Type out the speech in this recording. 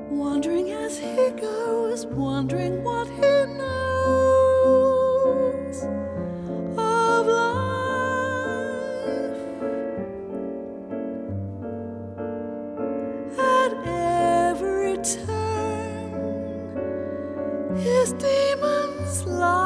wandering as he goes, wondering what he knows of life. At every turn, his demons lie.